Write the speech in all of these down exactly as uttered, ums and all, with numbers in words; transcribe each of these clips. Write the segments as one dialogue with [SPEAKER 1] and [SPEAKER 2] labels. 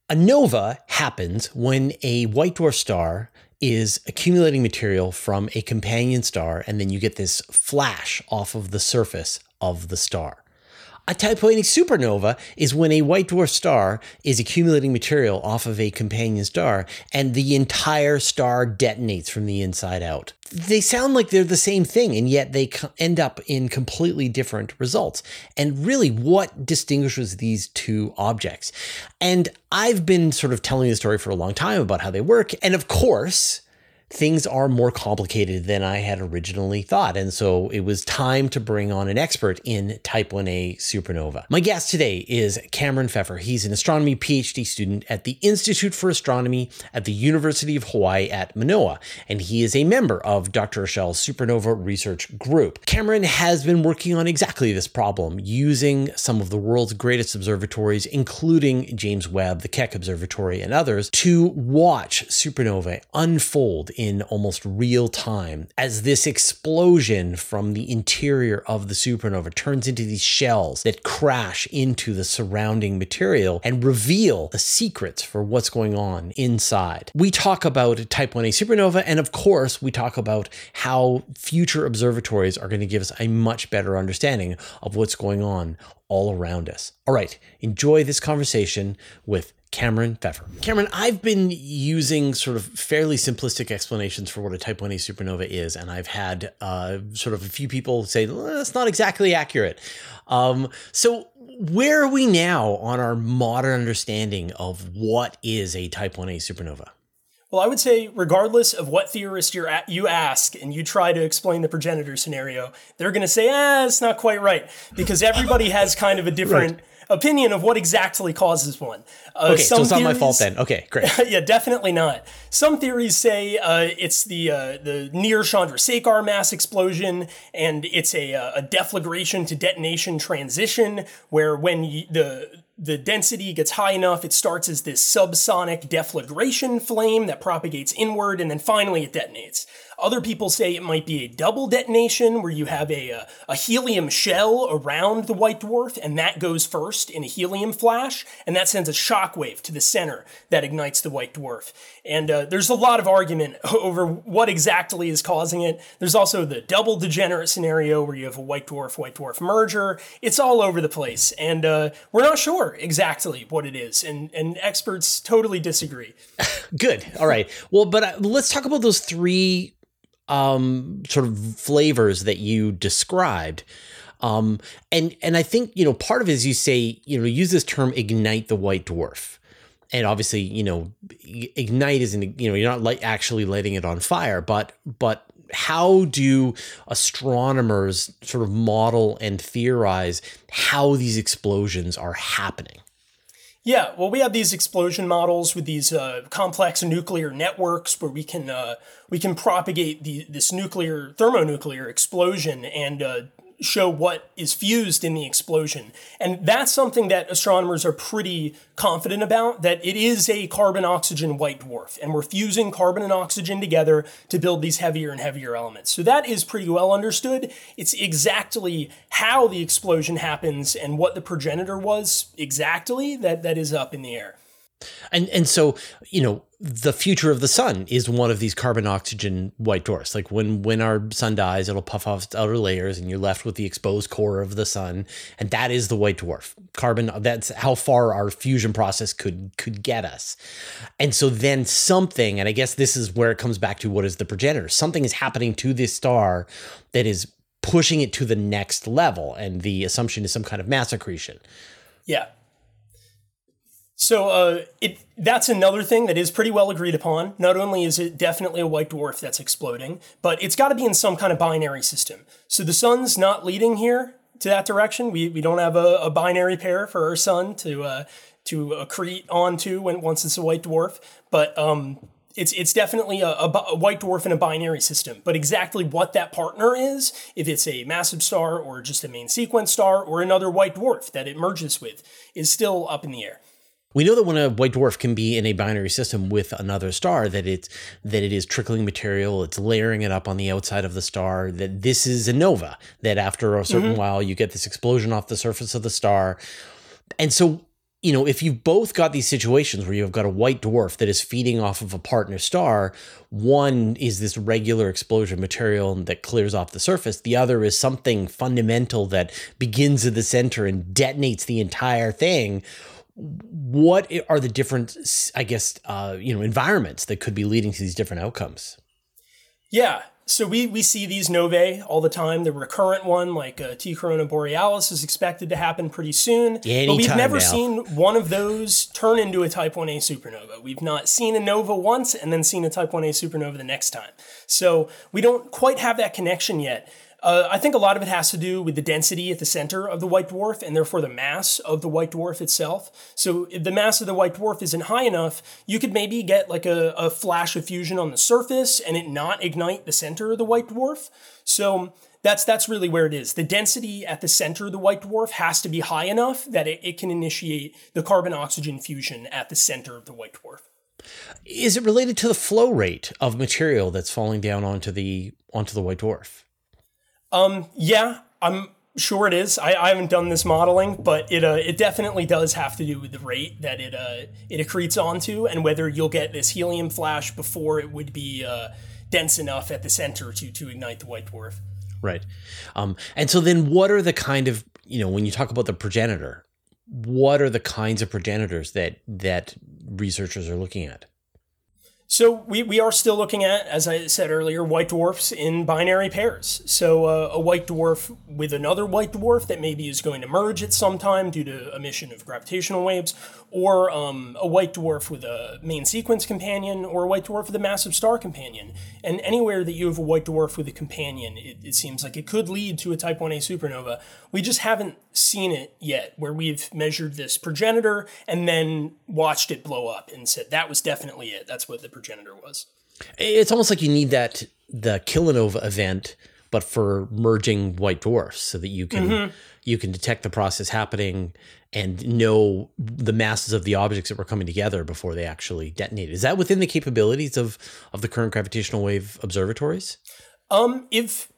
[SPEAKER 1] A nova happens when a white dwarf star is accumulating material from a companion star, and then you get this flash off of the surface of the star. A type one a supernova is when a white dwarf star is accumulating material off of a companion star and the entire star detonates from the inside out. They sound like they're the same thing, and yet they end up in completely different results. And really, what distinguishes these two objects? And I've been sort of telling the story for a long time about how they work. And of course, things are more complicated than I had originally thought. And so it was time to bring on an expert in type one a supernova. My guest today is Cameron Pfeffer. He's an astronomy PhD student at the Institute for Astronomy at the University of Hawaii at Manoa, and he is a member of Doctor Eschel's Supernova Research Group. Cameron has been working on exactly this problem using some of the world's greatest observatories, including James Webb, the Keck Observatory, and others, to watch supernovae unfold in almost real time as this explosion from the interior of the supernova turns into these shells that crash into the surrounding material and reveal the secrets for what's going on inside. We talk about type one a supernova, and of course, we talk about how future observatories are going to give us a much better understanding of what's going on all around us. All right, enjoy this conversation with Cameron Pfeffer. Cameron, I've been using sort of fairly simplistic explanations for what a type one a supernova is, and I've had uh, sort of a few people say, well, that's not exactly accurate. Um, so where are we now on our modern understanding of what is a type one a supernova?
[SPEAKER 2] Well, I would say regardless of what theorist you're at, you ask and you try to explain the progenitor scenario, they're going to say, ah, it's not quite right, because everybody has kind of a different right. opinion of what exactly causes one. Uh,
[SPEAKER 1] okay, so it's theories, not my fault then. Okay, great.
[SPEAKER 2] Yeah, definitely not. Some theories say uh, it's the uh, the near Chandrasekhar mass explosion, and it's a, a deflagration to detonation transition, where when you, the the density gets high enough, it starts as this subsonic deflagration flame that propagates inward, and then finally it detonates. Other people say it might be a double detonation where you have a, a, a helium shell around the white dwarf, and that goes first in a helium flash, and that sends a shockwave to the center that ignites the white dwarf. And uh, there's a lot of argument over what exactly is causing it. There's also the double degenerate scenario where you have a white dwarf, white dwarf merger. It's all over the place, and uh, we're not sure exactly what it is, and, and experts totally disagree.
[SPEAKER 1] Good. All right. Well, but uh, let's talk about those three um, sort of flavors that you described. Um, and, and I think, you know, part of it is you say, you know, use this term ignite the white dwarf. And obviously, you know, ignite isn't, you know, you're not like actually lighting it on fire, but, but how do astronomers sort of model and theorize how these explosions are happening?
[SPEAKER 2] Yeah, well, we have these explosion models with these uh, complex nuclear networks where we can uh, we can propagate the this nuclear thermonuclear explosion and uh, show what is fused in the explosion. And that's something that astronomers are pretty confident about, that it is a carbon-oxygen white dwarf, and we're fusing carbon and oxygen together to build these heavier and heavier elements. So that is pretty well understood. It's exactly how the explosion happens and what the progenitor was exactly that, that is up in the air.
[SPEAKER 1] And and so, you know, the future of the sun is one of these carbon oxygen white dwarfs. Like when, when our sun dies, it'll puff off its outer layers and you're left with the exposed core of the sun. And that is the white dwarf. Carbon, that's how far our fusion process could could get us. And so then something, and I guess this is where it comes back to what is the progenitor. Something is happening to this star that is pushing it to the next level. And the assumption is some kind of mass accretion.
[SPEAKER 2] Yeah. So uh, it that's another thing that is pretty well agreed upon. Not only is it definitely a white dwarf that's exploding, but it's got to be in some kind of binary system. So the sun's not leading here to that direction. We we don't have a, a binary pair for our sun to uh, to accrete onto when once it's a white dwarf. But um, it's it's definitely a, a, a white dwarf in a binary system. But exactly what that partner is, if it's a massive star or just a main sequence star or another white dwarf that it merges with, is still up in the air.
[SPEAKER 1] We know that when a white dwarf can be in a binary system with another star, that it's that it is trickling material, it's layering it up on the outside of the star, that this is a nova, that after a certain mm-hmm. while you get this explosion off the surface of the star. And so you know, if you've both got these situations where you've got a white dwarf that is feeding off of a partner star, one is this regular explosion material that clears off the surface. The other is something fundamental that begins at the center and detonates the entire thing. What are the different, I guess, uh, you know, environments that could be leading to these different outcomes?
[SPEAKER 2] Yeah. So we, we see these novae all the time. The recurrent one, like uh, T Corona Borealis, is expected to happen pretty soon.
[SPEAKER 1] Anytime
[SPEAKER 2] but we've never
[SPEAKER 1] now.
[SPEAKER 2] seen one of those turn into a Type one A supernova. We've not seen a nova once and then seen a Type one A supernova the next time. So we don't quite have that connection yet. Uh, I think a lot of it has to do with the density at the center of the white dwarf and therefore the mass of the white dwarf itself. So if the mass of the white dwarf isn't high enough, you could maybe get like a, a flash of fusion on the surface and it not ignite the center of the white dwarf. So that's that's really where it is. The density at the center of the white dwarf has to be high enough that it, it can initiate the carbon-oxygen fusion at the center of the white dwarf.
[SPEAKER 1] Is it related to the flow rate of material that's falling down onto the onto the white dwarf?
[SPEAKER 2] Um, yeah, I'm sure it is. I, I haven't done this modeling, but it uh, it definitely does have to do with the rate that it uh, it accretes onto and whether you'll get this helium flash before it would be uh, dense enough at the center to to ignite the white dwarf.
[SPEAKER 1] Right. Um, and so then what are the kind of, you know, when you talk about the progenitor, what are the kinds of progenitors that that researchers are looking at?
[SPEAKER 2] So we, we are still looking at, as I said earlier, white dwarfs in binary pairs. So uh, a white dwarf with another white dwarf that maybe is going to merge at some time due to emission of gravitational waves, or um, a white dwarf with a main sequence companion, or a white dwarf with a massive star companion. And anywhere that you have a white dwarf with a companion, it, it seems like it could lead to a Type one A supernova. We just haven't seen it yet, where we've measured this progenitor and then watched it blow up and said, that was definitely it. That's what the progenitor was.
[SPEAKER 1] It's almost like you need that, the kilonova event, but for merging white dwarfs so that you can, mm-hmm. you can detect the process happening and know the masses of the objects that were coming together before they actually detonated. Is that within the capabilities of, of the current gravitational wave observatories?
[SPEAKER 2] Um, if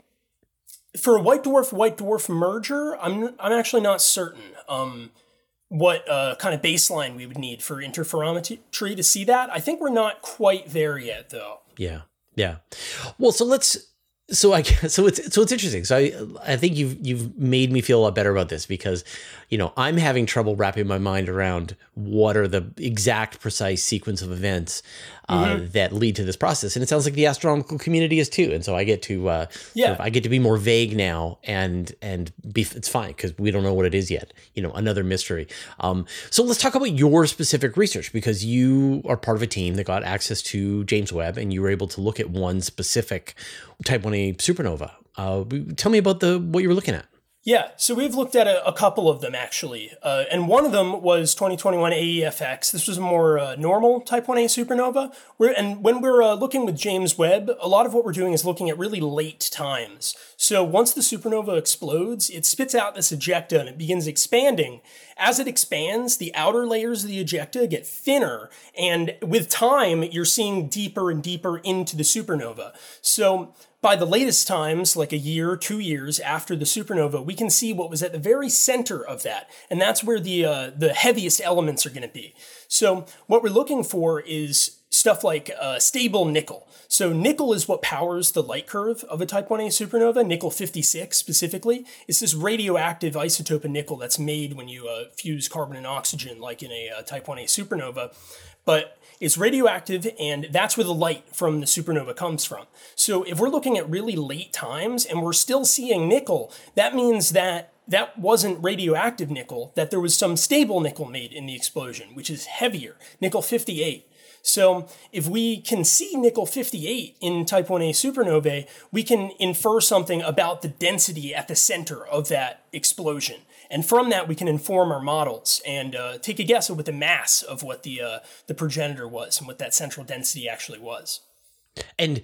[SPEAKER 2] for a white dwarf white dwarf merger, I'm I'm actually not certain. Um, what uh, kind of baseline we would need for interferometry to see that. I think we're not quite there yet, though.
[SPEAKER 1] Yeah, yeah. Well, so let's. So I so it's so it's interesting. So I I think you've you've made me feel a lot better about this because, you know, I'm having trouble wrapping my mind around what are the exact precise sequence of events uh, mm-hmm. that lead to this process, and it sounds like the astronomical community is too. And so I get to uh,
[SPEAKER 2] yeah
[SPEAKER 1] sort of, I get to be more vague now, and and be it's fine because we don't know what it is yet. You know, another mystery. Um, so let's talk about your specific research because you are part of a team that got access to James Webb, and you were able to look at one specific Type one A supernova. Uh, tell me about the what you were looking at.
[SPEAKER 2] Yeah, so we've looked at a, a couple of them, actually. Uh, and one of them was twenty twenty-one A E F X. This was a more uh, normal Type one A supernova. We're, and when we're uh, looking with James Webb, a lot of what we're doing is looking at really late times. So once the supernova explodes, it spits out this ejecta and it begins expanding. As it expands, the outer layers of the ejecta get thinner. And with time, you're seeing deeper and deeper into the supernova. So by the latest times, like a year, two years after the supernova, we can see what was at the very center of that. And that's where the uh, the heaviest elements are going to be. So what we're looking for is stuff like uh, stable nickel. So nickel is what powers the light curve of a Type one A supernova, nickel fifty-six specifically. It's this radioactive isotope of nickel that's made when you uh, fuse carbon and oxygen, like in a uh, Type one A supernova. But it's radioactive, and that's where the light from the supernova comes from. So if we're looking at really late times and we're still seeing nickel, that means that that wasn't radioactive nickel, that there was some stable nickel made in the explosion, which is heavier, nickel fifty-eight. So if we can see nickel fifty-eight in Type one A supernovae, we can infer something about the density at the center of that explosion. And from that, we can inform our models and uh, take a guess at what the mass of what the uh, the progenitor was and what that central density actually was.
[SPEAKER 1] And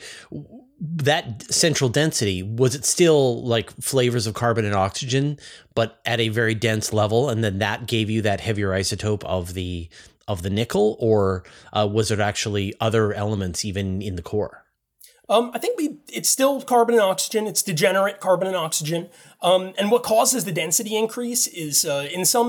[SPEAKER 1] that central density, was it still like flavors of carbon and oxygen, but at a very dense level? And then that gave you that heavier isotope of the of the nickel, or uh, was it actually other elements even in the core?
[SPEAKER 2] Um, I think we it's still carbon and oxygen. It's degenerate carbon and oxygen. Um, and what causes the density increase is uh, in some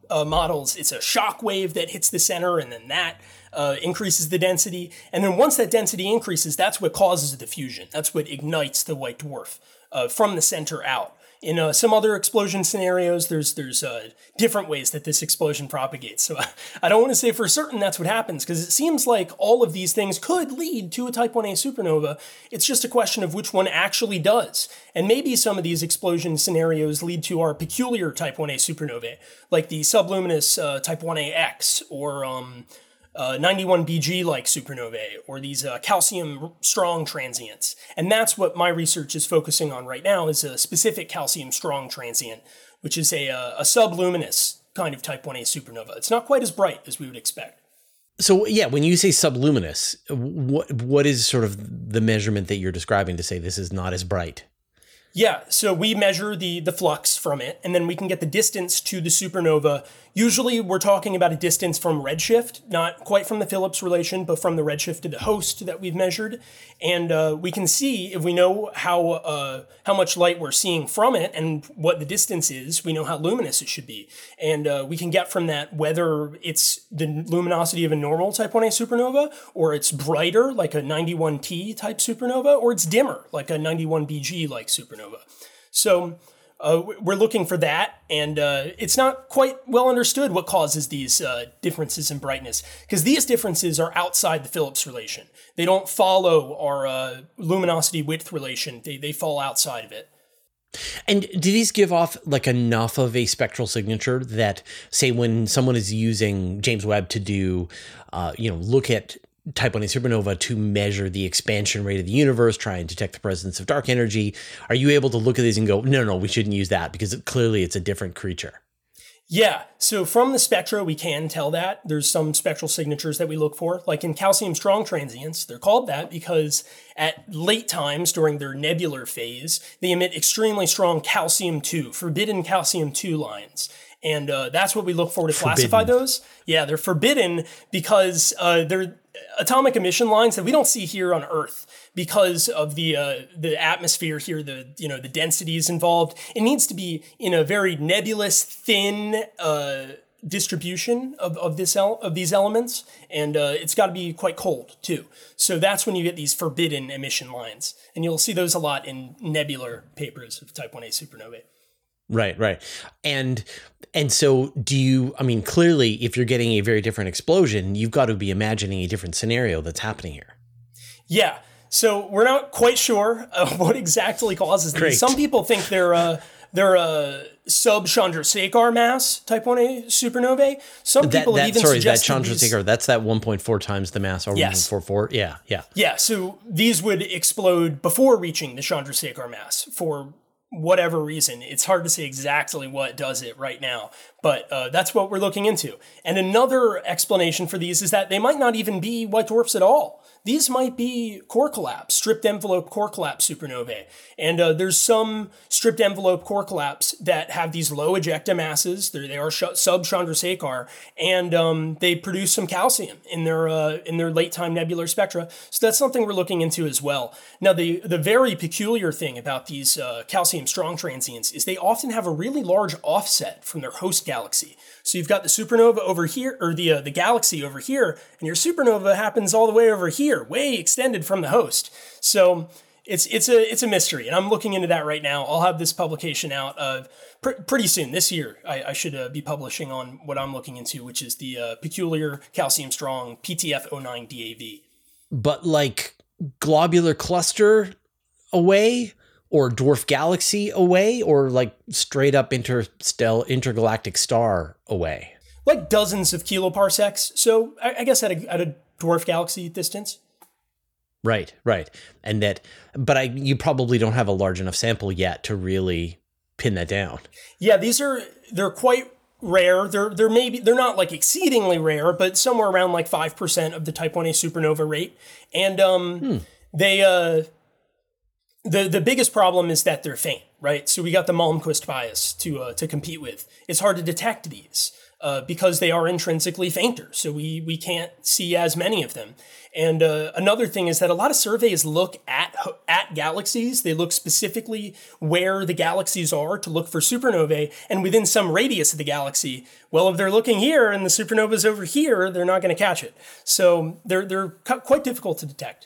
[SPEAKER 2] uh, models, it's a shock wave that hits the center, and then that uh, increases the density. And then once that density increases, that's what causes the fusion. That's what ignites the white dwarf uh, from the center out. In uh, some other explosion scenarios, there's there's uh, different ways that this explosion propagates. So I don't want to say for certain that's what happens, because it seems like all of these things could lead to a Type one A supernova. It's just a question of which one actually does. And maybe some of these explosion scenarios lead to our peculiar Type one A supernovae, like the subluminous uh, Type one A X, or um, Uh, ninety-one B G-like supernovae, or these uh, calcium strong transients. And that's what my research is focusing on right now, is a specific calcium strong transient, which is a, a, a subluminous kind of Type one A supernova. It's not quite as bright as we would expect.
[SPEAKER 1] So yeah, when you say subluminous, what what is sort of the measurement that you're describing to say this is not as bright?
[SPEAKER 2] Yeah, so we measure the, the flux from it, and then we can get the distance to the supernova. Usually we're talking about a distance from redshift, not quite from the Phillips relation, but from the redshift to the host that we've measured. And uh, we can see, if we know how uh, how much light we're seeing from it and what the distance is, we know how luminous it should be. And uh, we can get from that whether it's the luminosity of a normal Type one A supernova, or it's brighter, like a ninety-one T type supernova, or it's dimmer, like a ninety-one B G-like supernova. So uh, we're looking for that, and uh, it's not quite well understood what causes these uh, differences in brightness, because these differences are outside the Phillips relation. They don't follow our uh, luminosity width relation. They, they fall outside of it.
[SPEAKER 1] And do these give off like enough of a spectral signature that, say, when someone is using James Webb to do, uh, you know, look at Type one A supernova to measure the expansion rate of the universe, try and detect the presence of dark energy, are you able to look at these and go, no, no, we shouldn't use that because it, clearly it's a different creature?
[SPEAKER 2] Yeah, so from the spectra, we can tell that. There's some spectral signatures that we look for, like in calcium strong transients. They're called that because at late times during their nebular phase, they emit extremely strong calcium two, forbidden calcium two lines. And uh, that's what we look for to
[SPEAKER 1] Forbidden.
[SPEAKER 2] classify those. Yeah, they're forbidden because uh, they're atomic emission lines that we don't see here on Earth because of the uh, the atmosphere here, the you know the densities involved. It needs to be in a very nebulous, thin uh, distribution of of this el- of these elements, and uh, it's got to be quite cold too. So that's when you get these forbidden emission lines, and you'll see those a lot in nebular papers of Type one A supernovae.
[SPEAKER 1] Right, right. And and so do you, I mean, clearly, if you're getting a very different explosion, you've got to be imagining a different scenario that's happening here.
[SPEAKER 2] Yeah. So we're not quite sure uh, what exactly causes these.
[SPEAKER 1] Great.
[SPEAKER 2] Some people think they're uh, they're a uh, sub-Chandrasekhar mass Type one A supernovae. Some
[SPEAKER 1] That,
[SPEAKER 2] people
[SPEAKER 1] that,
[SPEAKER 2] have even
[SPEAKER 1] sorry, that
[SPEAKER 2] suggested these-
[SPEAKER 1] Chandrasekhar, that's that one point four times the mass, or
[SPEAKER 2] Yes.
[SPEAKER 1] one point four four. Yeah, yeah.
[SPEAKER 2] Yeah, so these would explode before reaching the Chandrasekhar mass for whatever reason. It's hard to say exactly what does it right now, but uh, that's what we're looking into. And another explanation for these is that they might not even be white dwarfs at all. These might be core collapse, stripped envelope core collapse supernovae. And uh, there's some stripped envelope core collapse that have these low ejecta masses. They're, they are sh- sub-Chandrasekhar, and um, they produce some calcium in their uh, in their late time nebular spectra. So that's something we're looking into as well. Now, the, the very peculiar thing about these uh, calcium strong transients is they often have a really large offset from their host galaxy. So you've got the supernova over here, or the uh, the galaxy over here, and your supernova happens all the way over here, way extended from the host. So it's it's a it's a mystery, and I'm looking into that right now. I'll have this publication out uh, pr- pretty soon this year. I, I should uh, be publishing on what I'm looking into, which is the uh, peculiar calcium strong P T F zero nine D A V.
[SPEAKER 1] But like globular cluster away, or dwarf galaxy away, or like straight up interstellar intergalactic star away?
[SPEAKER 2] Like dozens of kiloparsecs. So I, I guess at a, at a dwarf galaxy distance.
[SPEAKER 1] Right, right. And that, but I, you probably don't have a large enough sample yet to really pin that down.
[SPEAKER 2] Yeah, these are, they're quite rare. They're, they're maybe, they're not like exceedingly rare, but somewhere around like five percent of the Type one A supernova rate. And um, hmm. they, uh, the, the biggest problem is that they're faint, right? So we got the Malmquist bias to, uh, to compete with. It's hard to detect these. uh, because they are intrinsically fainter. So we we can't see as many of them. And uh, another thing is that a lot of surveys look at at galaxies. They look specifically where the galaxies are to look for supernovae, and within some radius of the galaxy. Well, if they're looking here and the supernova's over here, they're not going to catch it. So they're they're quite difficult to detect.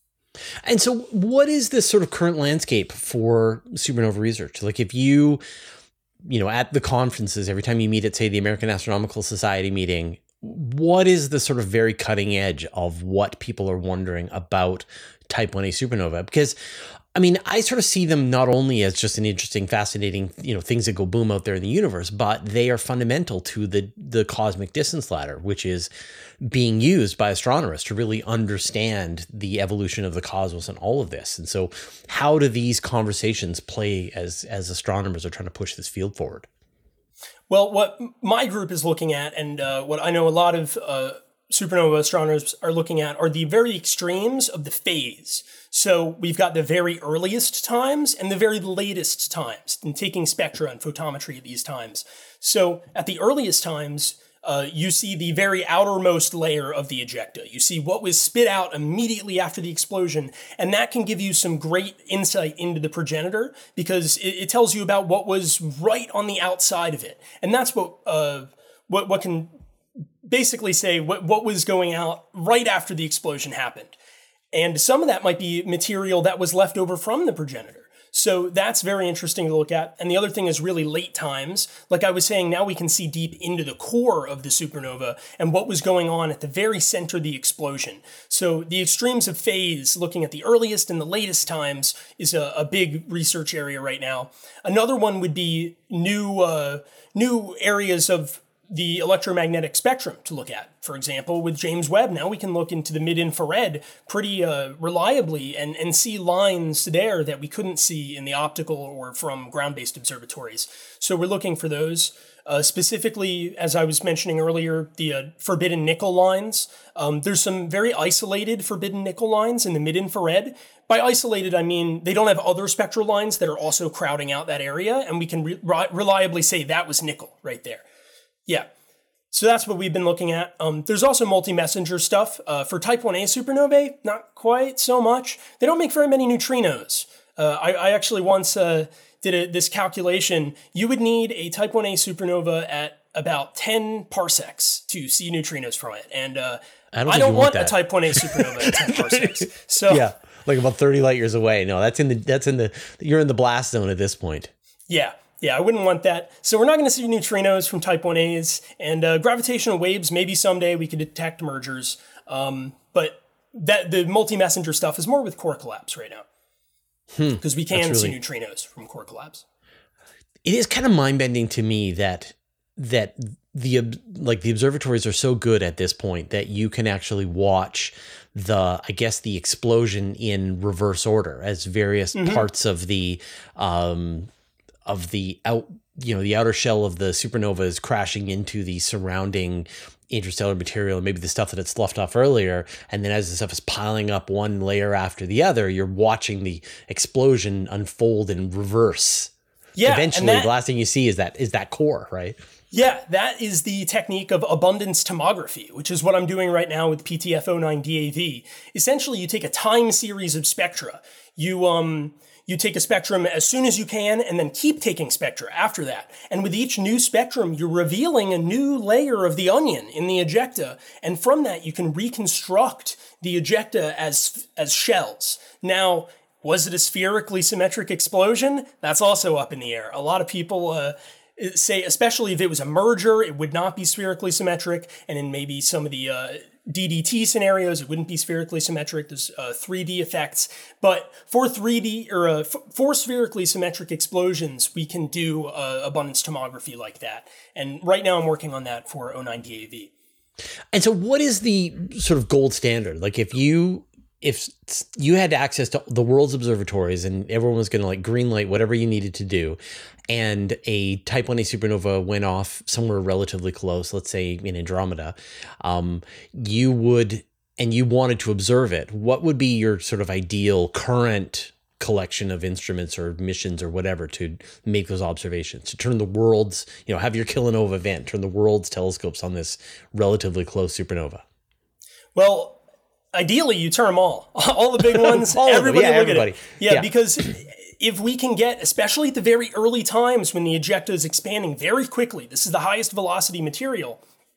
[SPEAKER 1] And so what is this sort of current landscape for supernova research? Like if you, you know, at the conferences, every time you meet at, say, the American Astronomical Society meeting, what is the sort of very cutting edge of what people are wondering about type one A supernova? Because, I mean, I sort of see them not only as just an interesting, fascinating, you know, things that go boom out there in the universe, but they are fundamental to the, the cosmic distance ladder, which is being used by astronomers to really understand the evolution of the cosmos and all of this. And so how do these conversations play as, as astronomers are trying to push this field forward?
[SPEAKER 2] Well, what my group is looking at, and uh, what I know a lot of uh, supernova astronomers are looking at, are the very extremes of the phase. So we've got the very earliest times and the very latest times, and taking spectra and photometry at these times. So at the earliest times, uh, you see the very outermost layer of the ejecta. You see what was spit out immediately after the explosion, and that can give you some great insight into the progenitor, because it, it tells you about what was right on the outside of it. And that's what uh, what, what can basically say what, what was going out right after the explosion happened. And some of that might be material that was left over from the progenitor. So that's very interesting to look at. And the other thing is really late times. Like I was saying, now we can see deep into the core of the supernova and what was going on at the very center of the explosion. So the extremes of phase, looking at the earliest and the latest times, is a, a big research area right now. Another one would be new, uh, new areas of the electromagnetic spectrum to look at. For example, with James Webb, now we can look into the mid-infrared pretty uh, reliably and, and see lines there that we couldn't see in the optical or from ground-based observatories. So we're looking for those. Uh, specifically, as I was mentioning earlier, the uh, forbidden nickel lines. Um, there's some very isolated forbidden nickel lines in the mid-infrared. By isolated, I mean they don't have other spectral lines that are also crowding out that area, and we can re- reliably say that was nickel right there. Yeah, so that's what we've been looking at. Um, there's also multi-messenger stuff. Uh, for type one A supernovae, not quite so much. They don't make very many neutrinos. Uh, I, I actually once uh, did a, this calculation. You would need a type one A supernova at about ten parsecs to see neutrinos from it. And uh, I don't, I don't want, want a type one A supernova at ten parsecs. So
[SPEAKER 1] yeah, like about thirty light years away. No, that's in the, that's in the, you're in the blast zone at this point.
[SPEAKER 2] Yeah. Yeah, I wouldn't want that. So we're not going to see neutrinos from type one A's, and uh, gravitational waves, maybe someday we could detect mergers. Um, but that the multi-messenger stuff is more with core collapse right now, because hmm, we can really see neutrinos from core collapse.
[SPEAKER 1] It is kind of mind-bending to me that that the like the observatories are so good at this point that you can actually watch the, I guess, the explosion in reverse order as various mm-hmm. parts of the um, of the out, you know, the outer shell of the supernova is crashing into the surrounding interstellar material, maybe the stuff that it sloughed off earlier. And then as the stuff is piling up one layer after the other, you're watching the explosion unfold in reverse.
[SPEAKER 2] Yeah.
[SPEAKER 1] Eventually, that, the last thing you see is that is that core, right?
[SPEAKER 2] Yeah, that is the technique of abundance tomography, which is what I'm doing right now with P T F zero nine D A V. Essentially, you take a time series of spectra. You um you take a spectrum as soon as you can and then keep taking spectra after that. And with each new spectrum, you're revealing a new layer of the onion in the ejecta. And from that, you can reconstruct the ejecta as as shells. Now, was it a spherically symmetric explosion? That's also up in the air. A lot of people uh, say, especially if it was a merger, it would not be spherically symmetric. And in maybe some of the uh, D D T scenarios, it wouldn't be spherically symmetric. There's uh, three D effects. But for three D or uh, f- for spherically symmetric explosions, we can do uh, abundance tomography like that. And right now I'm working on that for zero nine D A V.
[SPEAKER 1] And so what is the sort of gold standard? Like if you if you had access to the world's observatories and everyone was going to like green light whatever you needed to do, and a type one A supernova went off somewhere relatively close, let's say in Andromeda, um, you would, and you wanted to observe it, what would be your sort of ideal current collection of instruments or missions or whatever to make those observations, to turn the world's, you know, have your kilonova event, turn the world's telescopes on this relatively close supernova?
[SPEAKER 2] Well, ideally, you turn them all, all the big ones.
[SPEAKER 1] All of them,
[SPEAKER 2] everybody
[SPEAKER 1] yeah,
[SPEAKER 2] look
[SPEAKER 1] everybody.
[SPEAKER 2] at it. Yeah,
[SPEAKER 1] Yeah.
[SPEAKER 2] because if we can get, especially at the very early times when the ejecta is expanding very quickly, this is the highest velocity material.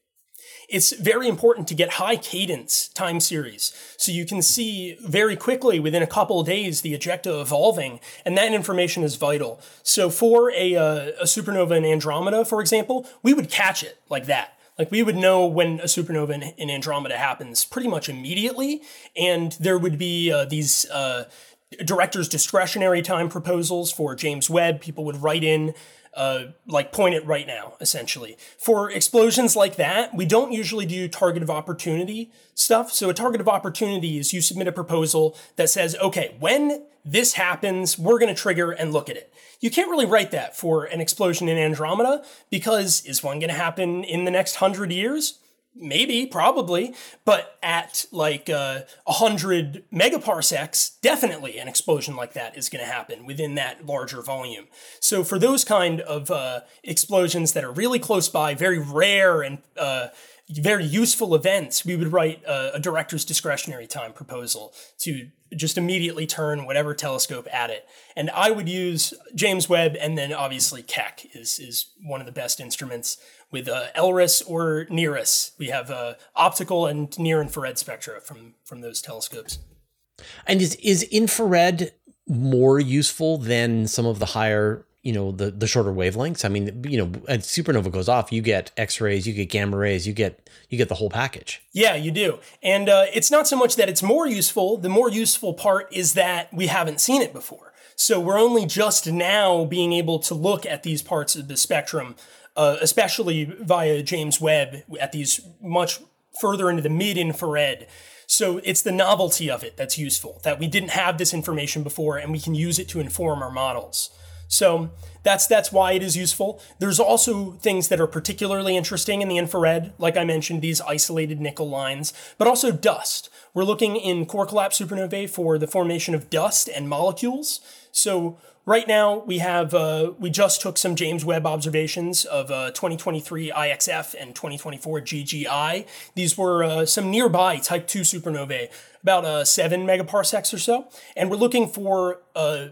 [SPEAKER 2] It's very important to get high cadence time series. So you can see very quickly within a couple of days the ejecta evolving, and that information is vital. So for a, uh, a supernova in Andromeda, for example, we would catch it like that. Like we would know when a supernova in, in Andromeda happens pretty much immediately, and there would be uh, these uh, director's discretionary time proposals for James Webb. People would write in Uh, like point it right now, essentially. For explosions like that, we don't usually do target of opportunity stuff. So a target of opportunity is you submit a proposal that says, okay, when this happens, we're going to trigger and look at it. You can't really write that for an explosion in Andromeda because is one going to happen in the next hundred years? Maybe, probably, but at like uh, one hundred megaparsecs, definitely an explosion like that is going to happen within that larger volume. So for those kind of uh, explosions that are really close by, very rare and uh, very useful events, we would write a, a director's discretionary time proposal to just immediately turn whatever telescope at it. And I would use James Webb, and then obviously Keck is, is one of the best instruments. With uh, ELRIS or NIRIS, we have uh, optical and near-infrared spectra from, from those telescopes.
[SPEAKER 1] And is is infrared more useful than some of the higher, you know, the, the shorter wavelengths? I mean, you know, a supernova goes off, you get X-rays, you get gamma rays, you get you get the whole package.
[SPEAKER 2] Yeah, you do. And uh, it's not so much that it's more useful. The more useful part is that we haven't seen it before. So we're only just now being able to look at these parts of the spectrum, Uh, especially via James Webb at these much further into the mid-infrared. So it's the novelty of it that's useful, that we didn't have this information before and we can use it to inform our models. So that's that's why it is useful. There's also things that are particularly interesting in the infrared, like I mentioned, these isolated nickel lines, but also dust. We're looking in core collapse supernovae for the formation of dust and molecules. So right now, we have uh, we just took some James Webb observations of uh, twenty twenty-three I X F and twenty twenty-four G G I. These were uh, some nearby type two supernovae, about uh, seven megaparsecs or so. And we're looking for uh,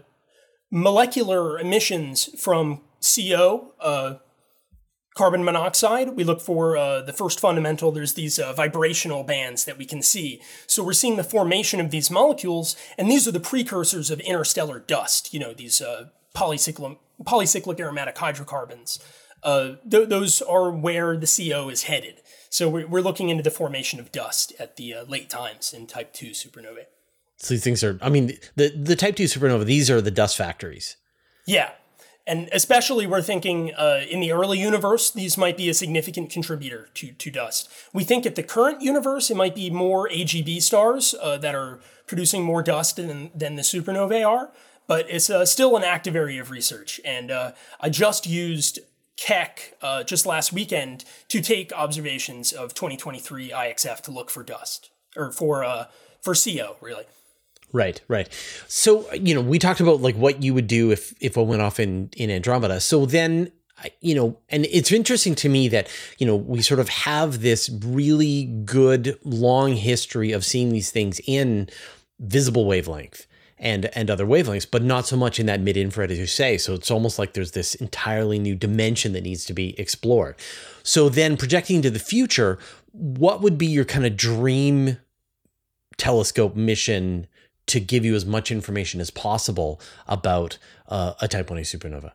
[SPEAKER 2] molecular emissions from C O, uh, carbon monoxide. We look for uh, the first fundamental. There's these uh, vibrational bands that we can see. So we're seeing the formation of these molecules, and these are the precursors of interstellar dust, you know, these uh, polycyclic, polycyclic aromatic hydrocarbons. Uh, th- those are where the C O is headed. So we're, we're looking into the formation of dust at the uh, late times in type two supernovae.
[SPEAKER 1] So these things are, I mean, the, the type two supernova, these are the dust factories.
[SPEAKER 2] Yeah. And especially we're thinking uh, in the early universe, these might be a significant contributor to, to dust. We think at the current universe, it might be more A G B stars uh, that are producing more dust than, than the supernovae are, but it's uh, still an active area of research. And uh, I just used Keck uh, just last weekend to take observations of twenty twenty-three I X F to look for dust, or for uh, for C O, really.
[SPEAKER 1] Right, right. So, you know, we talked about like what you would do if, if one went off in, in Andromeda. So then, you know, and it's interesting to me that, you know, we sort of have this really good long history of seeing these things in visible wavelength and, and other wavelengths, but not so much in that mid-infrared, as you say. So it's almost like there's this entirely new dimension that needs to be explored. So then projecting to the future, what would be your kind of dream telescope mission to give you as much information as possible about uh, a Type one A supernova?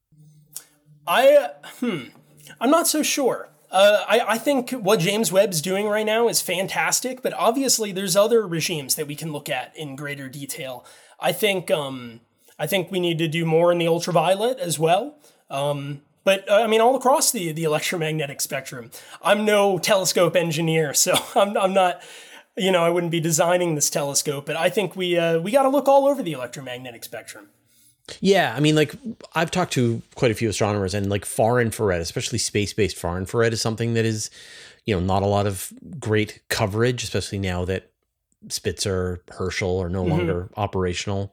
[SPEAKER 2] I, uh, hmm, I'm not so sure. Uh, I, I think what James Webb's doing right now is fantastic, but obviously there's other regimes that we can look at in greater detail. I think, um, I think we need to do more in the ultraviolet as well. Um, But uh, I mean, all across the, the electromagnetic spectrum. I'm no telescope engineer, so I'm, I'm not, you know, I wouldn't be designing this telescope, but I think we uh, we got to look all over the electromagnetic spectrum.
[SPEAKER 1] Yeah, I mean, like I've talked to quite a few astronomers, and like far infrared, especially space-based far infrared, is something that is, you know, not a lot of great coverage, especially now that Spitzer, Herschel are no mm-hmm. longer operational.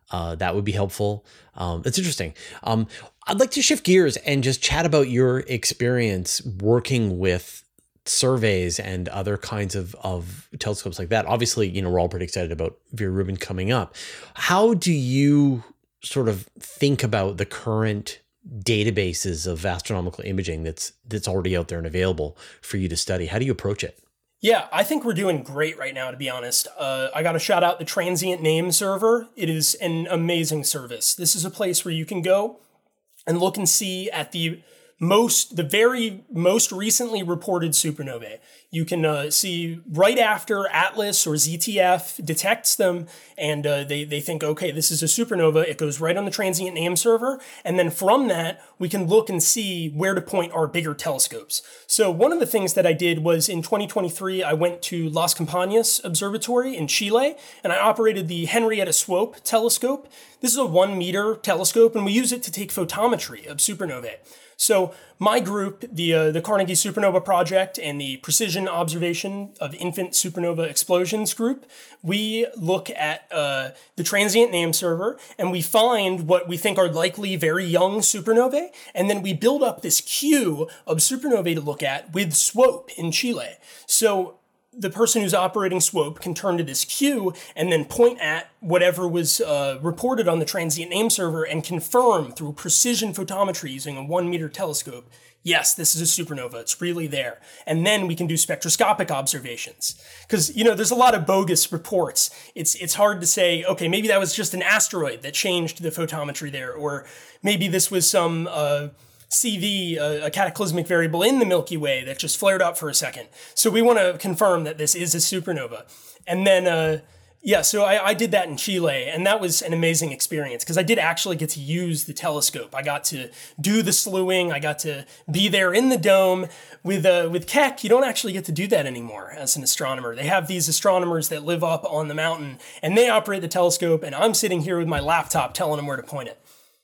[SPEAKER 1] uh, that would be helpful. Um, it's interesting. Um, I'd like to shift gears and just chat about your experience working with surveys and other kinds of, of telescopes like that. Obviously, you know, we're all pretty excited about Vera Rubin coming up. How do you sort of think about the current databases of astronomical imaging that's that's already out there and available for you to study? How do you approach it?
[SPEAKER 2] Yeah, I think we're doing great right now, to be honest. Uh, I got to shout out the Transient Name Server. It is an amazing service. This is a place where you can go and look and see at the most, the very most recently reported supernovae. You can uh, see right after ATLAS or Z T F detects them, and uh, they, they think, okay, this is a supernova. It goes right on the Transient Name Server. And then from that, we can look and see where to point our bigger telescopes. So one of the things that I did was in twenty twenty-three, I went to Las Campanas Observatory in Chile, and I operated the Henrietta Swope telescope. This is a one meter telescope, and we use it to take photometry of supernovae. So my group, the uh, the Carnegie Supernova Project and the Precision Observation of Infant Supernova Explosions group, we look at uh, the Transient Name Server and we find what we think are likely very young supernovae, and then we build up this queue of supernovae to look at with SWOPE in Chile. So the person who's operating SWOPE can turn to this queue and then point at whatever was uh, reported on the Transient Name Server and confirm through precision photometry using a one meter telescope, yes, this is a supernova, it's really there. And then we can do spectroscopic observations. Because, you know, there's a lot of bogus reports. It's it's hard to say, okay, maybe that was just an asteroid that changed the photometry there, or maybe this was some uh, C V, a, a cataclysmic variable in the Milky Way that just flared up for a second. So we want to confirm that this is a supernova. And then, uh, yeah, so I, I did that in Chile, and that was an amazing experience because I did actually get to use the telescope. I got to do the slewing. I got to be there in the dome. With uh, with Keck, you don't actually get to do that anymore as an astronomer. They have these astronomers that live up on the mountain, and they operate the telescope, and I'm sitting here with my laptop telling them where to point it.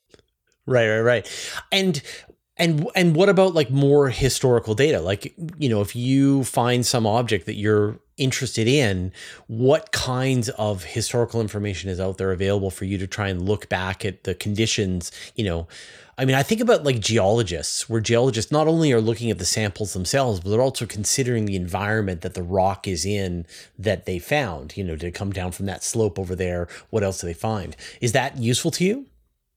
[SPEAKER 1] Right, right, right. And And and what about like more historical data? Like, you know, if you find some object that you're interested in, what kinds of historical information is out there available for you to try and look back at the conditions? You know, I mean, I think about like geologists, where geologists not only are looking at the samples themselves, but they're also considering the environment that the rock is in that they found. You know, did it come down from that slope over there? What else do they find? Is that useful to you?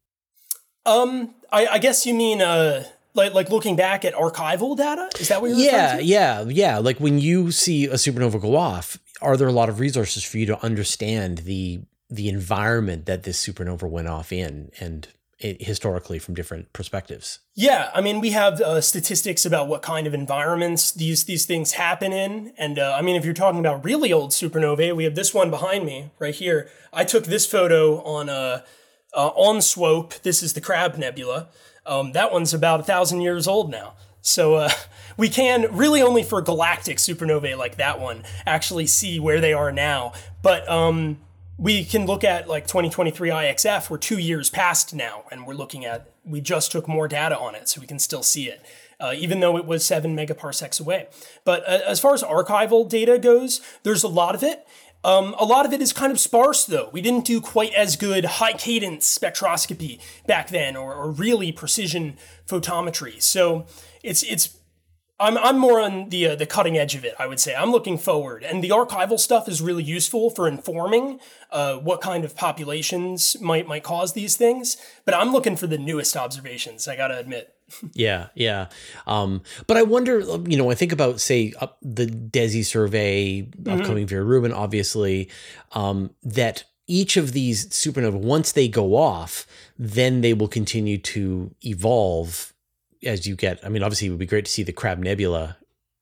[SPEAKER 2] Um, I, I guess you mean uh, like like looking back at archival data? Is that what you're
[SPEAKER 1] yeah,
[SPEAKER 2] referring to?
[SPEAKER 1] Yeah, yeah. Like when you see a supernova go off, are there a lot of resources for you to understand the the environment that this supernova went off in, and it, historically from different perspectives?
[SPEAKER 2] Yeah, I mean, we have uh, statistics about what kind of environments these these things happen in. And uh, I mean, if you're talking about really old supernovae, we have this one behind me right here. I took this photo on a Uh, on SWOPE. This is the Crab Nebula. Um, that one's about a thousand years old now. So uh, we can really only for galactic supernovae like that one actually see where they are now. But um, we can look at like twenty twenty-three I X F. We're two years past now, and we're looking at, we just took more data on it, so we can still see it, uh, even though it was seven megaparsecs away. But uh, as far as archival data goes, there's a lot of it. Um, a lot of it is kind of sparse, though. We didn't do quite as good high cadence spectroscopy back then, or, or really precision photometry. So it's it's I'm I'm more on the uh, the cutting edge of it, I would say. I'm looking forward, and the archival stuff is really useful for informing uh, what kind of populations might might cause these things. But I'm looking for the newest observations, I gotta admit.
[SPEAKER 1] Yeah, yeah. Um, but I wonder, you know, I think about, say, uh, the DESI survey, mm-hmm. upcoming Vera Rubin, obviously, um, that each of these supernova, once they go off, then they will continue to evolve as you get. I mean, obviously, it would be great to see the Crab Nebula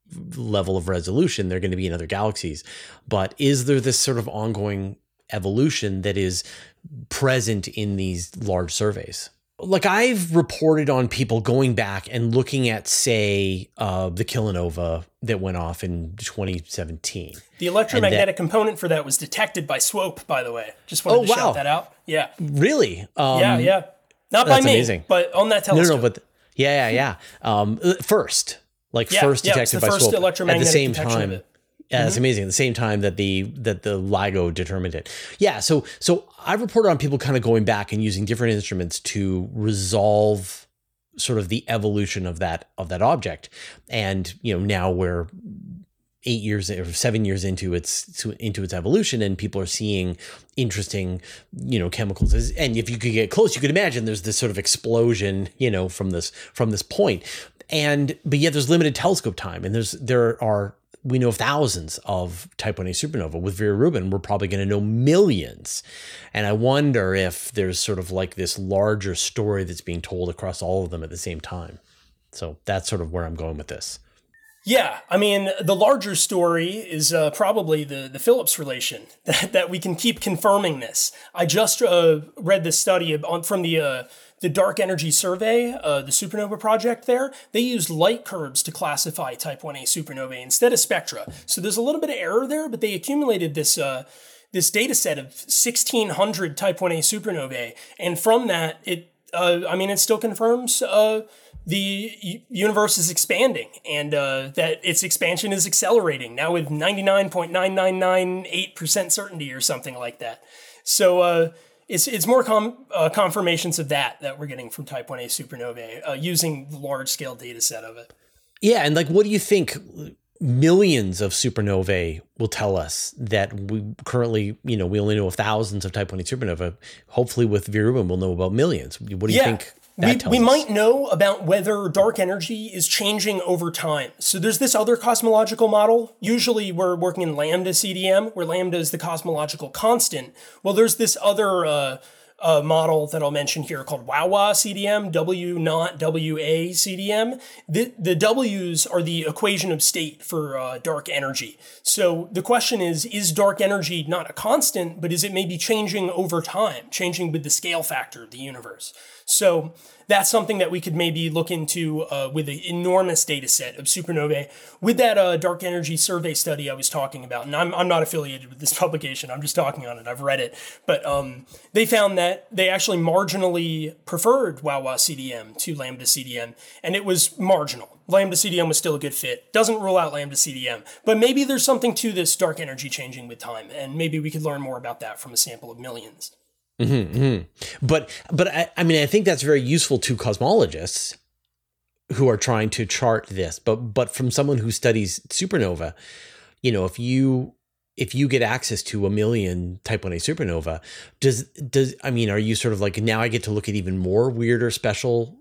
[SPEAKER 1] level of resolution. They're going to be in other galaxies. But is there this sort of ongoing evolution that is present in these large surveys? Like I've reported on people going back and looking at, say, uh, the Kilonova that went off in twenty seventeen.
[SPEAKER 2] The electromagnetic that, component for that was detected by SWOPE, by the way. Just wanted
[SPEAKER 1] oh,
[SPEAKER 2] to
[SPEAKER 1] wow.
[SPEAKER 2] shout that out. Yeah.
[SPEAKER 1] Really? Um,
[SPEAKER 2] yeah, yeah. Not by me,
[SPEAKER 1] amazing.
[SPEAKER 2] But on that telescope.
[SPEAKER 1] No, no, but yeah, yeah, yeah. Um, first, like
[SPEAKER 2] yeah,
[SPEAKER 1] first
[SPEAKER 2] yeah,
[SPEAKER 1] detected
[SPEAKER 2] it's the
[SPEAKER 1] by
[SPEAKER 2] first
[SPEAKER 1] SWOPE
[SPEAKER 2] electromagnetic
[SPEAKER 1] at the same
[SPEAKER 2] detection
[SPEAKER 1] time.
[SPEAKER 2] of it.
[SPEAKER 1] Yeah, it's amazing. At the same time that the that the LIGO determined it. Yeah, so so I've reported on people kind of going back and using different instruments to resolve sort of the evolution of that of that object. And you know, now we're eight years or seven years into its into its evolution, and people are seeing interesting, you know, chemicals. And if you could get close, you could imagine there's this sort of explosion, you know, from this from this point. And but yet there's limited telescope time, and there's there are we know thousands of Type one A supernova. With Vera Rubin, we're probably going to know millions. And I wonder if there's sort of like this larger story that's being told across all of them at the same time. So that's sort of where I'm going with this.
[SPEAKER 2] Yeah, I mean, the larger story is uh, probably the, the Phillips relation, that, that we can keep confirming this. I just uh, read this study on, from the uh, the Dark Energy Survey, uh, the supernova project there. They used light curves to classify Type one A supernovae instead of spectra. So there's a little bit of error there, but they accumulated this uh, this data set of sixteen hundred Type one A supernovae. And from that, it uh, I mean, it still confirms uh, the u- universe is expanding, and uh, that its expansion is accelerating, now with ninety-nine point nine nine nine eight percent certainty or something like that. So uh, it's it's more com- uh, confirmations of that that we're getting from Type one A supernovae uh, using the large-scale data set of it.
[SPEAKER 1] Yeah, and like, what do you think millions of supernovae will tell us that we currently, you know, we only know of thousands of Type one A supernovae. Hopefully with Vera Rubin, we'll know about millions. What do you
[SPEAKER 2] yeah.
[SPEAKER 1] think?
[SPEAKER 2] We, we
[SPEAKER 1] us.
[SPEAKER 2] might know about whether dark energy is changing over time. So there's this other cosmological model. Usually we're working in lambda C D M, where lambda is the cosmological constant. Well, there's this other uh, uh, model that I'll mention here called WAWA C D M, W naught W A C D M. The, the W's are the equation of state for uh, dark energy. So the question is, is dark energy not a constant, but is it maybe changing over time, changing with the scale factor of the universe? So that's something that we could maybe look into uh, with an enormous data set of supernovae with that uh, dark energy survey study I was talking about. And I'm, I'm not affiliated with this publication. I'm just talking on it. I've read it. But um, they found that they actually marginally preferred WAWA C D M to Lambda C D M. And it was marginal. Lambda C D M was still a good fit. Doesn't rule out Lambda C D M. But maybe there's something to this dark energy changing with time. And maybe we could learn more about that from a sample of millions.
[SPEAKER 1] Mm-hmm, mm-hmm. But but I, I mean, I think that's very useful to cosmologists who are trying to chart this. But but from someone who studies supernova, you know, if you if you get access to a million Type one A supernova, does does I mean, are you sort of like, now I get to look at even more weirder special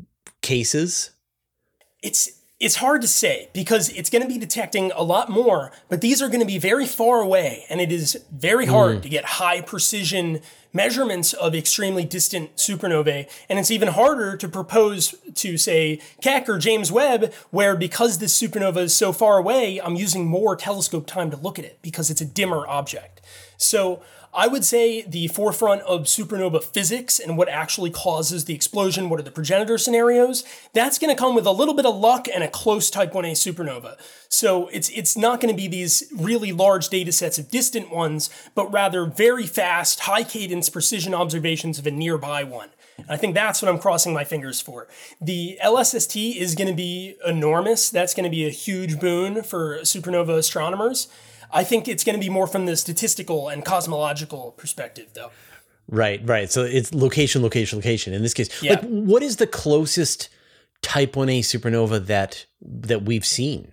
[SPEAKER 1] cases?
[SPEAKER 2] It's It's hard to say, because it's going to be detecting a lot more, but these are going to be very far away, and it is very hard mm. to get high precision measurements of extremely distant supernovae. And it's even harder to propose to, say, Keck or James Webb, where because this supernova is so far away, I'm using more telescope time to look at it because it's a dimmer object. So I would say the forefront of supernova physics and what actually causes the explosion, what are the progenitor scenarios, that's going to come with a little bit of luck and a close Type one A supernova. So it's it's not going to be these really large data sets of distant ones, but rather very fast, high cadence precision observations of a nearby one. I think that's what I'm crossing my fingers for. The L S S T is going to be enormous. That's going to be a huge boon for supernova astronomers. I think it's going to be more from the statistical and cosmological perspective, though.
[SPEAKER 1] Right, right. So it's location, location, location. In this case,
[SPEAKER 2] yeah.
[SPEAKER 1] like, what is the closest Type one A supernova that that we've seen?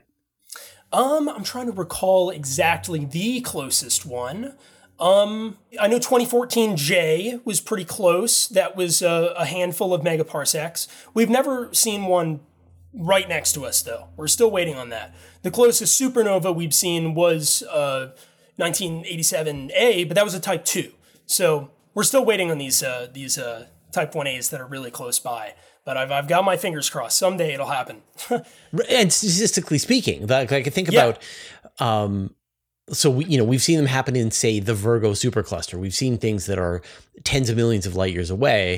[SPEAKER 2] Um, I'm trying to recall exactly the closest one. Um, I know twenty fourteen J was pretty close. That was uh, a handful of megaparsecs. We've never seen one right next to us, though. We're still waiting on that. The closest supernova we've seen was uh, nineteen eighty-seven A, but that was a Type two. So we're still waiting on these uh, these uh, Type one A's that are really close by. But I've I've got my fingers crossed. Someday it'll happen.
[SPEAKER 1] And statistically speaking, like I can think yeah. about, um, so we, you know, we've seen them happen in, say, the Virgo supercluster. We've seen things that are tens of millions of light years away,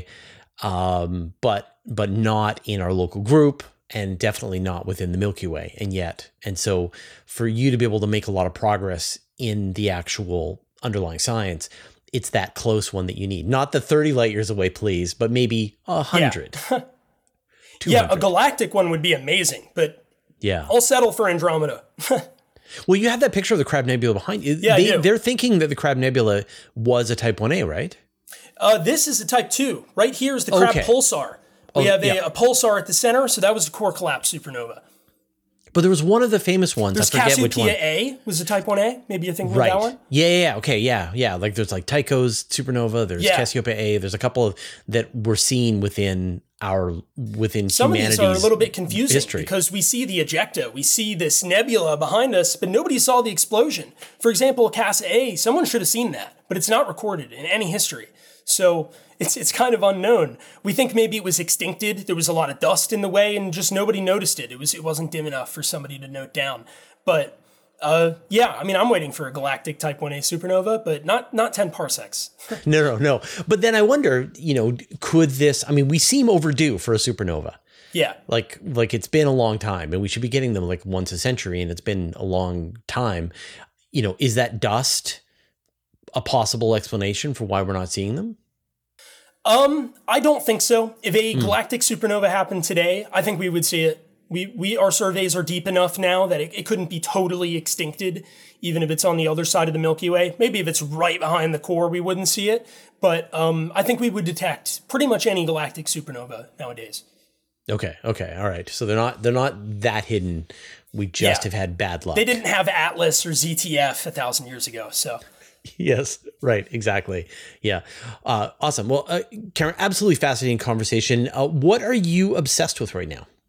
[SPEAKER 1] um, but but not in our local group, and definitely not within the Milky Way. And yet, and so for you to be able to make a lot of progress in the actual underlying science, it's that close one that you need. Not the thirty light years away, please, but maybe a hundred.
[SPEAKER 2] Yeah. Yeah, a galactic one would be amazing, but
[SPEAKER 1] yeah,
[SPEAKER 2] I'll settle for Andromeda.
[SPEAKER 1] Well, you have that picture of the Crab Nebula behind you.
[SPEAKER 2] Yeah,
[SPEAKER 1] they,
[SPEAKER 2] I do.
[SPEAKER 1] They're thinking that the Crab Nebula was a Type one A, right?
[SPEAKER 2] Uh, this is a Type two. Right here is the Crab
[SPEAKER 1] Okay.
[SPEAKER 2] Pulsar. We
[SPEAKER 1] Oh,
[SPEAKER 2] have a,
[SPEAKER 1] yeah.
[SPEAKER 2] a pulsar at the center, so that was a core collapse supernova.
[SPEAKER 1] But there was one of the famous ones.
[SPEAKER 2] There's
[SPEAKER 1] I forget which one.
[SPEAKER 2] Cassiopeia A was a Type one A. Maybe you're thinking
[SPEAKER 1] Right.
[SPEAKER 2] of that one?
[SPEAKER 1] Yeah, yeah, yeah. Okay, yeah, yeah. Like there's like Tycho's supernova, there's
[SPEAKER 2] Yeah.
[SPEAKER 1] Cassiopeia A, there's a couple of that we're seeing within our within
[SPEAKER 2] Some of
[SPEAKER 1] humanity's
[SPEAKER 2] these are a little bit confusing
[SPEAKER 1] history.
[SPEAKER 2] because we see the ejecta, we see this nebula behind us, but nobody saw the explosion. For example, Cass A, someone should have seen that, but it's not recorded in any history. So it's it's kind of unknown. We think maybe it was extincted. There was a lot of dust in the way, and just nobody noticed it. It was it wasn't dim enough for somebody to note down. But uh, yeah, I mean, I'm waiting for a galactic Type one A supernova, but not not ten parsecs.
[SPEAKER 1] No, no, no. But then I wonder, you know, could this? I mean, we seem overdue for a supernova.
[SPEAKER 2] Yeah.
[SPEAKER 1] Like, like it's been a long time, and we should be getting them like once a century, and it's been a long time. You know, is that dust a possible explanation for why we're not seeing them?
[SPEAKER 2] Um, I don't think so. If a
[SPEAKER 1] Hmm.
[SPEAKER 2] galactic supernova happened today, I think we would see it. We, we our surveys are deep enough now that it, it couldn't be totally extincted, even if it's on the other side of the Milky Way. Maybe if it's right behind the core, we wouldn't see it. But um, I think we would detect pretty much any galactic supernova nowadays.
[SPEAKER 1] Okay, okay, all right. So they're not they're not that hidden. We just
[SPEAKER 2] Yeah.
[SPEAKER 1] have had bad luck.
[SPEAKER 2] They didn't have Atlas or Z T F a thousand years ago, so.
[SPEAKER 1] Yes, right, exactly. Yeah, uh, awesome. Well, uh, Karen, absolutely fascinating conversation. Uh, what are you obsessed with right now?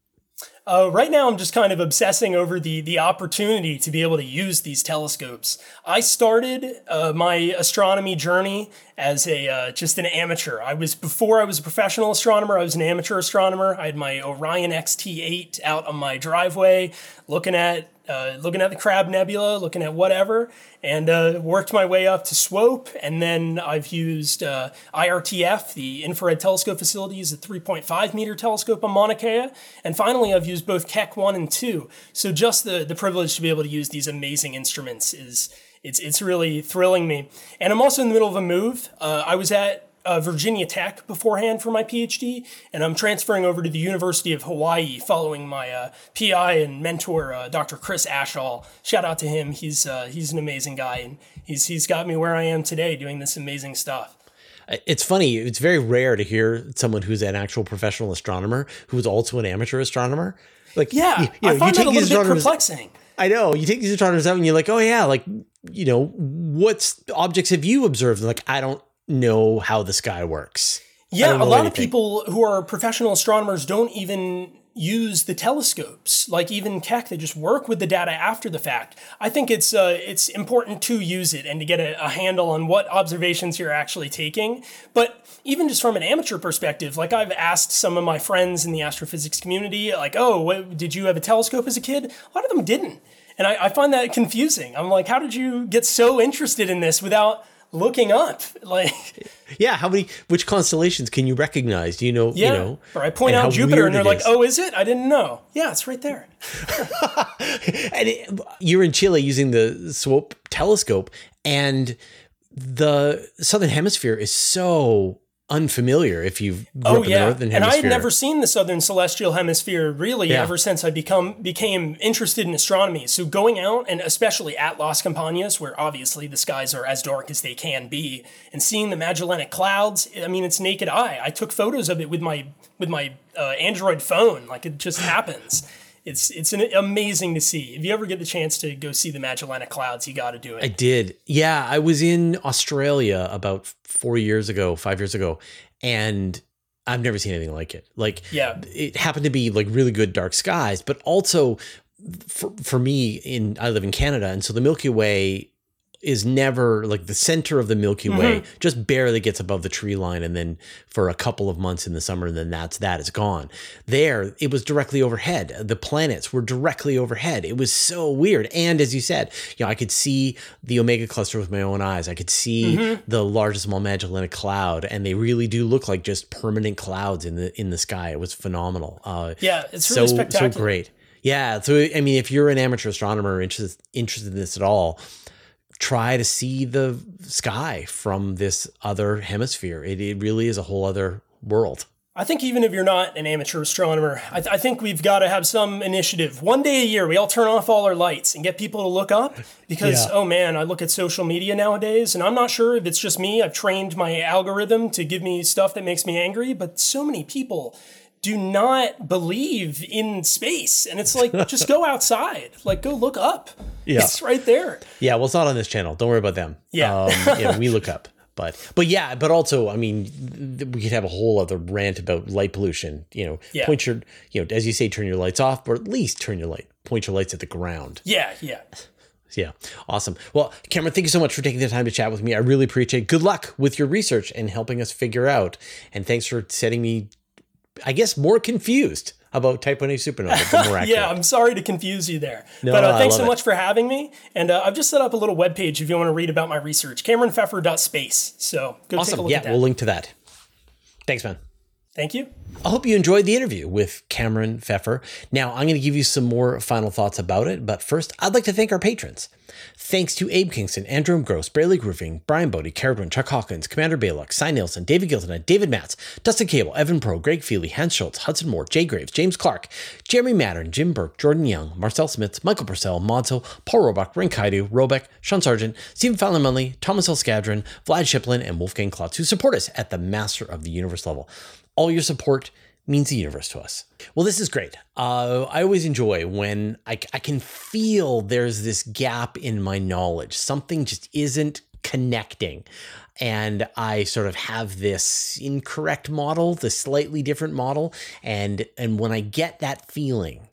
[SPEAKER 2] Uh, right now, I'm just kind of obsessing over the the opportunity to be able to use these telescopes. I started uh, my astronomy journey as a uh, just an amateur. I was before I was a professional astronomer. I was an amateur astronomer. I had my Orion X T eight out on my driveway, looking at uh, looking at the Crab Nebula, looking at whatever, and uh, worked my way up to SWOPE. And then I've used uh, I R T F, the Infrared Telescope Facilities, a three point five meter telescope on Mauna Kea. And finally, I've used both Keck one and two. So just the, the privilege to be able to use these amazing instruments is it's it's really thrilling me. And I'm also in the middle of a move. Uh, I was at Uh, Virginia Tech beforehand for my PhD, and I'm transferring over to the University of Hawaii following my uh, P I and mentor, uh, Doctor Chris Ashall. Shout out to him. He's uh, he's an amazing guy, and he's he's got me where I am today doing this amazing stuff.
[SPEAKER 1] It's funny. It's very rare to hear someone who's an actual professional astronomer who's also an amateur astronomer. Like,
[SPEAKER 2] Yeah,
[SPEAKER 1] you, you know,
[SPEAKER 2] I
[SPEAKER 1] you
[SPEAKER 2] find that
[SPEAKER 1] take
[SPEAKER 2] a
[SPEAKER 1] these
[SPEAKER 2] little bit
[SPEAKER 1] astronomers-
[SPEAKER 2] perplexing.
[SPEAKER 1] I know. You take these astronomers out and you're like, oh yeah, like, you know, what objects have you observed? And like, I don't know how the sky works. I
[SPEAKER 2] Yeah,
[SPEAKER 1] don't
[SPEAKER 2] a
[SPEAKER 1] know
[SPEAKER 2] lot of
[SPEAKER 1] anything.
[SPEAKER 2] people who are professional astronomers don't even use the telescopes. Like even Keck, they just work with the data after the fact. I think it's uh, it's important to use it and to get a, a handle on what observations you're actually taking. But even just from an amateur perspective, like I've asked some of my friends in the astrophysics community, like, oh, what, did you have a telescope as a kid? A lot of them didn't. And I, I find that confusing. I'm like, how did you get so interested in this without looking up? Like,
[SPEAKER 1] Yeah, how many? Which constellations can you recognize? Do you know?
[SPEAKER 2] yeah.
[SPEAKER 1] You know,
[SPEAKER 2] Or I point
[SPEAKER 1] and
[SPEAKER 2] out
[SPEAKER 1] how
[SPEAKER 2] Jupiter
[SPEAKER 1] weird
[SPEAKER 2] and they're
[SPEAKER 1] it
[SPEAKER 2] like,
[SPEAKER 1] is.
[SPEAKER 2] oh, is it? I didn't know. Yeah, it's right there.
[SPEAKER 1] And it, you're in Chile using the SWOPE telescope, and the southern hemisphere is so unfamiliar if you've grew
[SPEAKER 2] Oh
[SPEAKER 1] up in
[SPEAKER 2] yeah,
[SPEAKER 1] the northern
[SPEAKER 2] and I
[SPEAKER 1] hemisphere.
[SPEAKER 2] had never seen the southern celestial hemisphere really
[SPEAKER 1] Yeah.
[SPEAKER 2] ever since I become became interested in astronomy. So going out, and especially at Las Campanas, where obviously the skies are as dark as they can be, and seeing the Magellanic Clouds, I mean, it's naked eye. I took photos of it with my with my uh, Android phone, like it just happens. It's it's an, amazing to see. If you ever get the chance to go see the Magellanic Clouds, you got to do it.
[SPEAKER 1] I did. Yeah, I was in Australia about four years ago, five years ago, and I've never seen anything like it. Like,
[SPEAKER 2] Yeah.
[SPEAKER 1] it happened to be like really good dark skies, but also for for me, in I live in Canada, and so the Milky Way is never like the center of the Milky Way, just barely gets above the tree line. And then for a couple of months in the summer, and then that's that, it's gone. There, it was directly overhead. The planets were directly overhead. It was so weird. And as you said, you know, I could see the Omega Cluster with my own eyes. I could see the largest small Magellanic Cloud, and they really do look like just permanent clouds in the in the sky. It was phenomenal. Uh,
[SPEAKER 2] Yeah, it's really
[SPEAKER 1] so
[SPEAKER 2] spectacular.
[SPEAKER 1] so great. Yeah. So I mean, if you're an amateur astronomer interested interested in this at all, try to see the sky from this other hemisphere. It, it really is a whole other world.
[SPEAKER 2] I think even if you're not an amateur astronomer, I, th- I think we've got to have some initiative. One day a year, we all turn off all our lights and get people to look up because, yeah. oh man, I look at social media nowadays and I'm not sure if it's just me. I've trained my algorithm to give me stuff that makes me angry, but so many people do not believe in space. And it's like, just go outside, like go look up. Yeah. It's right there.
[SPEAKER 1] Yeah. Well, it's not on this channel. Don't worry about them.
[SPEAKER 2] Yeah.
[SPEAKER 1] Um, yeah, we look up. But, but yeah, but also, I mean, we could have a whole other rant about light pollution, you know,
[SPEAKER 2] yeah.
[SPEAKER 1] point your, you know, as you say, turn your lights off, or at least turn your light, point your lights at the ground.
[SPEAKER 2] Yeah. Yeah.
[SPEAKER 1] Yeah. Awesome. Well, Cameron, thank you so much for taking the time to chat with me. I really appreciate it. Good luck with your research and helping us figure out. And thanks for setting me, I guess, more confused about type one A supernova, but more accurate.
[SPEAKER 2] Yeah, I'm sorry to confuse you there.
[SPEAKER 1] No,
[SPEAKER 2] but uh, thanks so
[SPEAKER 1] it.
[SPEAKER 2] much for having me. And uh, I've just set up a little webpage if you want to read about my research, cameron pfeffer dot space. So go
[SPEAKER 1] awesome.
[SPEAKER 2] take a look
[SPEAKER 1] yeah,
[SPEAKER 2] at that.
[SPEAKER 1] We'll link to that. Thanks, man.
[SPEAKER 2] Thank you.
[SPEAKER 1] I hope you enjoyed the interview with Cameron Pfeffer. Now, I'm going to give you some more final thoughts about it, but first, I'd like to thank our patrons. Thanks to Abe Kingston, Andrew Gross, Bear Lake Roofing, Brian Bodie, Caradwin, Chuck Hawkins, Commander Baylock, Cy Nielsen, David Gilton, David Matz, Dustin Cable, Evan Pro, Greg Feely, Hans Schultz, Hudson Moore, Jay Graves, James Clark, Jeremy Mattern, Jim Burke, Jordan Young, Marcel Smith, Michael Purcell, Monzo, Paul Roebuck, Rin Kaidu, Robeck, Sean Sargent, Stephen Fallon Munley, Thomas L. Skadron, Vlad Shiplin, and Wolfgang Klotz, who support us at the Master of the Universe level. All your support means the universe to us. Well, this is great. Uh, I always enjoy when I, I can feel there's this gap in my knowledge. Something just isn't connecting. And I sort of have this incorrect model, this slightly different model. And, and when I get that feeling,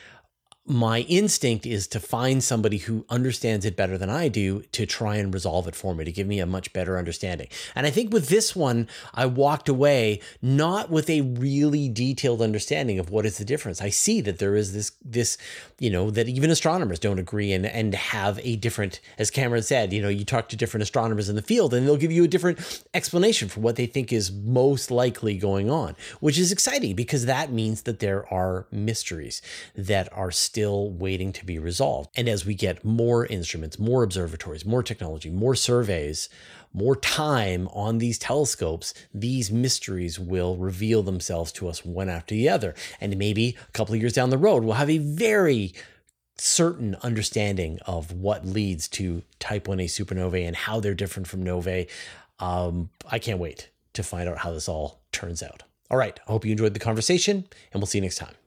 [SPEAKER 1] my instinct is to find somebody who understands it better than I do to try and resolve it for me, to give me a much better understanding. And I think with this one, I walked away not with a really detailed understanding of what is the difference. I see that there is this, this, you know, that even astronomers don't agree and, and have a different, as Cameron said, you know, you talk to different astronomers in the field and they'll give you a different explanation for what they think is most likely going on, which is exciting because that means that there are mysteries that are still still waiting to be resolved. And as we get more instruments, more observatories, more technology, more surveys, more time on these telescopes, these mysteries will reveal themselves to us one after the other. And maybe a couple of years down the road, we'll have a very certain understanding of what leads to type one A supernovae and how they're different from novae. Um, I can't wait to find out how this all turns out. All right. I hope you enjoyed the conversation, and we'll see you next time.